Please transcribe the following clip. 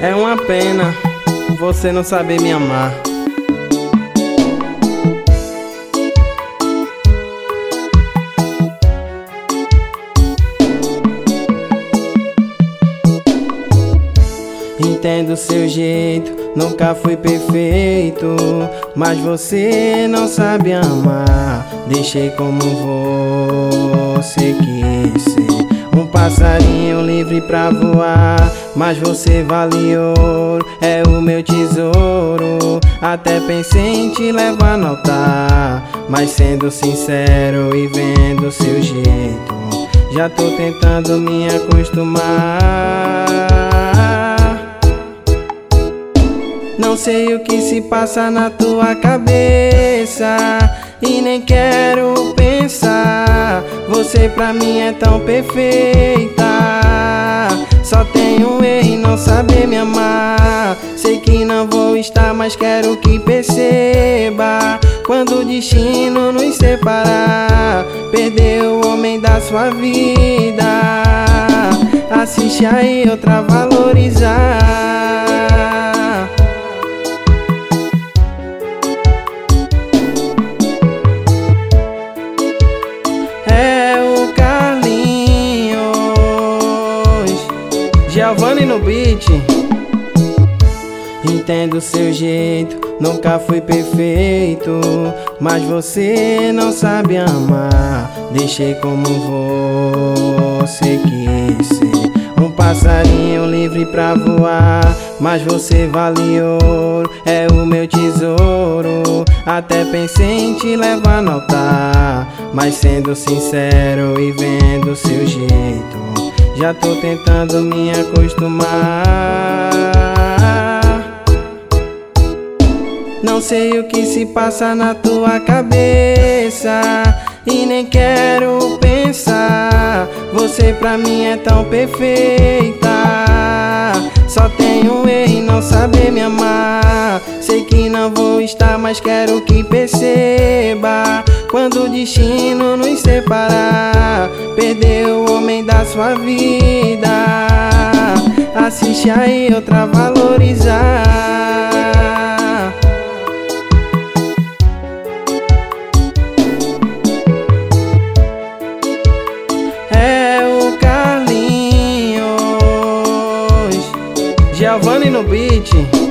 É uma pena você não saber me amar. Entendo seu jeito, nunca fui perfeito, mas você não sabe amar. Deixei como você quis ser, um passarinho livre pra voar, mas você vale ouro, é o meu tesouro. Até pensei em te levar no altar, mas sendo sincero e vendo seu jeito, já tô tentando me acostumar. Não sei o que se passa na tua cabeça e nem quero pensar. Você pra mim é tão perfeita, só tenho um erro em não saber me amar. Sei que não vou estar, mas quero que perceba. Quando o destino nos separar, perdeu o homem da sua vida. Assiste aí outra valorizar. Giovanni no beat. Entendo seu jeito, nunca fui perfeito, mas você não sabe amar. Deixei como você quis ser, um passarinho livre pra voar, mas você vale ouro, é o meu tesouro. Até pensei em te levar no altar, mas sendo sincero e vendo seu jeito, já tô tentando me acostumar. Não sei o que se passa na tua cabeça e nem quero pensar. Você pra mim é tão perfeita, só tenho um erro em não saber me amar. Sei que não vou estar, mas quero que perceba. Quando o destino nos separar, perdeu o homem da sua vida. Assiste aí outra valorizar. É o Carlinhos, Giovanni no beat.